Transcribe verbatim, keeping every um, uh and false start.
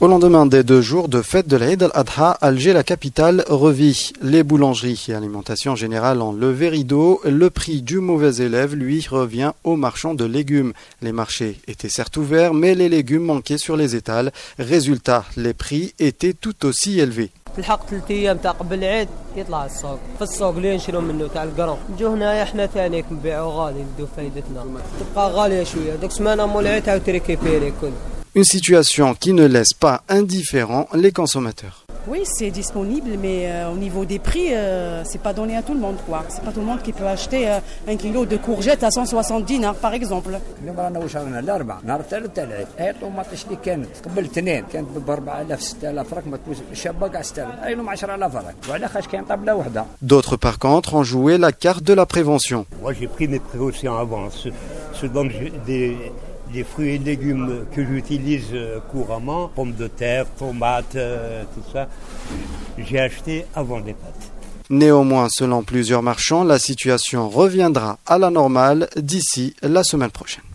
Au lendemain des deux jours de fête de l'Eid al-Adha, Alger, la capitale, revit. Les boulangeries et alimentations générales ont levé rideau. Le prix du mauvais élève, lui, revient aux marchands de légumes. Les marchés étaient certes ouverts, mais les légumes manquaient sur les étals. Résultat, les prix étaient tout aussi élevés. الحق ثلاث ايام تاع قبل العيد يطلع السوق في السوق اللي نشرو منه تاع القرن نجو هنايا حنا ثاني نبيعو غالي ندو فايدتنا تبقى غاليه شويه دوك سمانه مول العيد عاود تريكيبيري كل. Une situation qui ne laisse pas indifférents les consommateurs. Oui, c'est disponible, mais euh, au niveau des prix, euh, c'est pas donné à tout le monde, quoi. C'est pas tout le monde qui peut acheter euh, un kilo de courgettes à cent soixante dinars, par exemple. D'autres, par contre, ont joué la carte de la prévention. Moi, j'ai pris mes précautions avant. Ce, ce dont j'ai des Les fruits et légumes que j'utilise couramment, pommes de terre, tomates, euh, tout ça, j'ai acheté avant les pâtes. Néanmoins, selon plusieurs marchands, la situation reviendra à la normale d'ici la semaine prochaine.